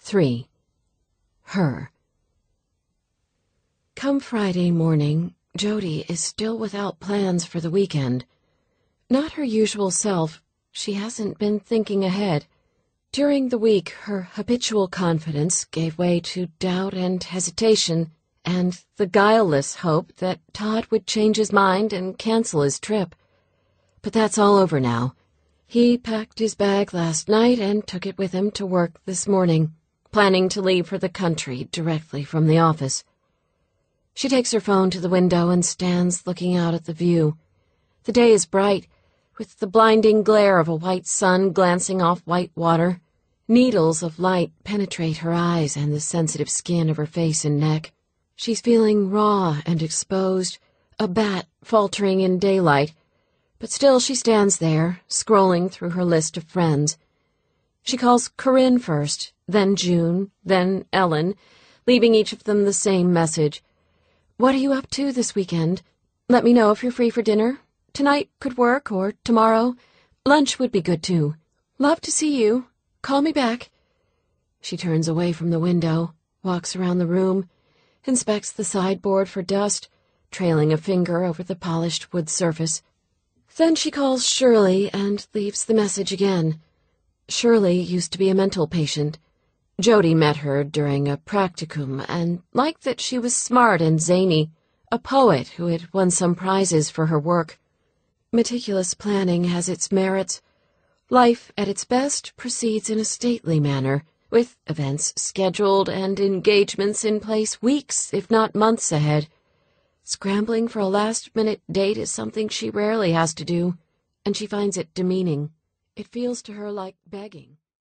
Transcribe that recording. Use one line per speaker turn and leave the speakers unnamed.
3. Her. Come Friday morning, Jody is still without plans for the weekend. Not her usual self, she hasn't been thinking ahead. During the week, her habitual confidence gave way to doubt and hesitation, and the guileless hope that Todd would change his mind and cancel his trip. But that's all over now. He packed his bag last night and took it with him to work this morning, planning to leave for the country directly from the office. She takes her phone to the window and stands looking out at the view. The day is bright, with the blinding glare of a white sun glancing off white water. Needles of light penetrate her eyes and the sensitive skin of her face and neck. She's feeling raw and exposed, a bat faltering in daylight, but still she stands there, scrolling through her list of friends. She calls Corinne first, then June, then Ellen, leaving each of them the same message. "What are you up to this weekend? Let me know if you're free for dinner. Tonight could work, or tomorrow. Lunch would be good, too. Love to see you. Call me back." She turns away from the window, walks around the room, inspects the sideboard for dust, trailing a finger over the polished wood surface. Then she calls Shirley and leaves the message again. Shirley used to be a mental patient. Jody met her during a practicum and liked that she was smart and zany, a poet who had won some prizes for her work. Meticulous planning has its merits. Life at its best proceeds in a stately manner, with events scheduled and engagements in place weeks, if not months ahead. Scrambling for a last-minute date is something she rarely has to do, and she finds it demeaning. It feels to her like begging.